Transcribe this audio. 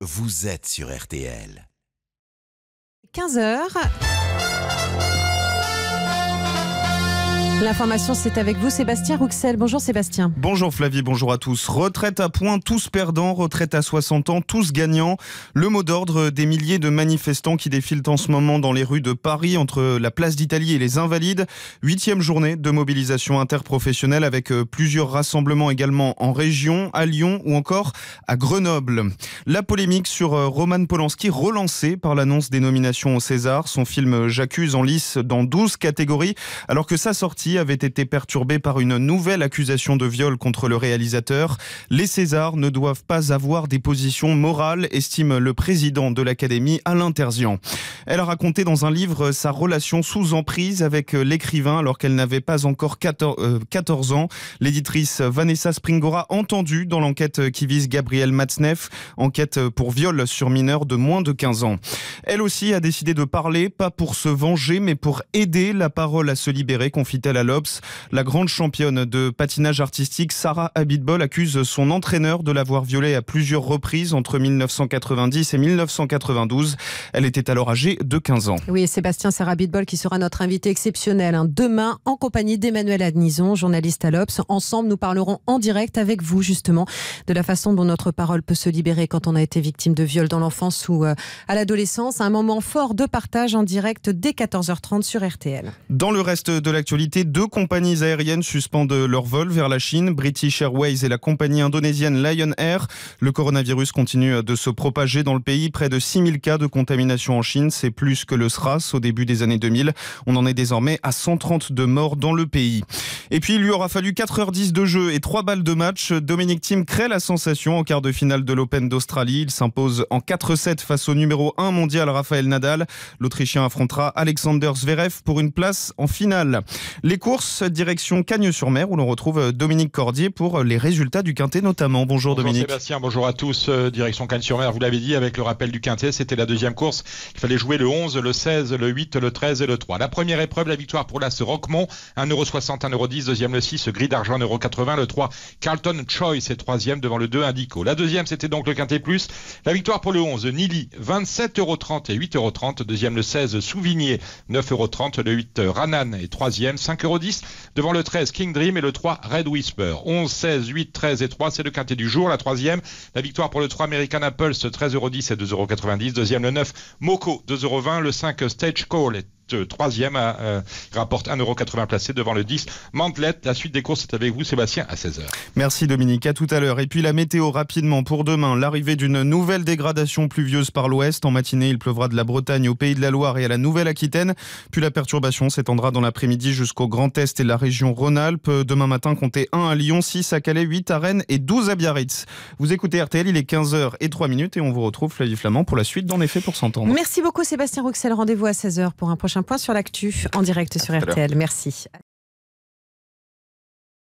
Vous êtes sur RTL. 15h. L'information, c'est avec vous, Sébastien Rouxel. Bonjour Sébastien. Bonjour Flavie, bonjour à tous. Retraite à points, tous perdants. Retraite à 60 ans, tous gagnants. Le mot d'ordre des milliers de manifestants qui défilent en ce moment dans les rues de Paris, entre la place d'Italie et les Invalides. 8e journée de mobilisation interprofessionnelle avec plusieurs rassemblements également en région, à Lyon ou encore à Grenoble. La polémique sur Roman Polanski, relancée par l'annonce des nominations au César. Son film J'accuse en lice dans 12 catégories, alors que sa sortie avait été perturbée par une nouvelle accusation de viol contre le réalisateur. Les Césars ne doivent pas avoir des positions morales, estime le président de l'Académie, Alain Terzian. Elle a raconté dans un livre sa relation sous emprise avec l'écrivain alors qu'elle n'avait pas encore 14 ans. L'éditrice Vanessa Springora, entendue dans l'enquête qui vise Gabriel Matzneff, enquête pour viol sur mineur de moins de 15 ans. Elle aussi a décidé de parler, pas pour se venger, mais pour aider la parole à se libérer, confie-t-elle à l'Obs. La grande championne de patinage artistique, Sarah Abitbol, accuse son entraîneur de l'avoir violée à plusieurs reprises entre 1990 et 1992. Elle était alors âgée de 15 ans. Oui, Sébastien, Sarah Abitbol qui sera notre invité exceptionnel demain en compagnie d'Emmanuel Adnison, journaliste à l'Obs. Ensemble, nous parlerons en direct avec vous justement de la façon dont notre parole peut se libérer quand on a été victime de viol dans l'enfance ou à l'adolescence. Un moment fort de partage en direct dès 14h30 sur RTL. Dans le reste de l'actualité, 2 compagnies aériennes suspendent leur vol vers la Chine, British Airways et la compagnie indonésienne Lion Air. Le coronavirus continue de se propager dans le pays. Près de 6000 cas de contamination en Chine, c'est plus que le SRAS au début des années 2000. On en est désormais à 132 morts dans le pays. Et puis il lui aura fallu 4h10 de jeu et 3 balles de match. Dominic Thiem crée la sensation en quart de finale de l'Open d'Australie. Il s'impose en 4-7 face au numéro 1 mondial Rafael Nadal. L'Autrichien affrontera Alexander Zverev pour une place en finale. Les courses, direction Cagnes-sur-Mer où l'on retrouve Dominique Cordier pour les résultats du Quintet notamment. Bonjour Dominique. Bonjour Sébastien, bonjour à tous. Direction Cagnes-sur-Mer, vous l'avez dit, avec le rappel du Quintet, c'était la deuxième course. Il fallait jouer le 11, le 16, le 8, le 13 et le 3. La première épreuve, la victoire pour l'As Roquemont, 1,60€, 1,10€. Deuxième le 6, Gris d'Argent, 1,80€. Le 3, Carlton Choice est troisième devant le 2, Indico. La deuxième, c'était donc le Quintet Plus. La victoire pour le 11, Nili, 27,30€ et 8,30€. Deuxième le 16, Souvigné, 9,30€. Le 8, Ranan est troisième, 5,10€. Devant le 13, King Dream et le 3, Red Whisper. 11, 16, 8, 13 et 3, c'est le Quintet du jour. La troisième, la victoire pour le 3, American Apples, 13,10€ et 2,90€. Deuxième le 9, Moco, 2,20€. Le 5, Stage Call est troisième, rapporte 1,80€ placé devant le 10, Mantlet. La suite des courses est avec vous Sébastien à 16h. Merci Dominique, à tout à l'heure. Et puis la météo rapidement pour demain, l'arrivée d'une nouvelle dégradation pluvieuse par l'ouest. En matinée, il pleuvra de la Bretagne au Pays de la Loire et à la Nouvelle-Aquitaine. Puis la perturbation s'étendra dans l'après-midi jusqu'au Grand Est et la région Rhône-Alpes. Demain matin, comptez 1 à Lyon, 6 à Calais, 8 à Rennes et 12 à Biarritz. Vous écoutez RTL, il est 15h03 et on vous retrouve Flavie Flamand pour la suite d'En effet pour s'entendre. Merci beaucoup Sébastien Rouxel, rendez-vous à 16h pour un prochain point sur l'actu en direct sur RTL. Merci.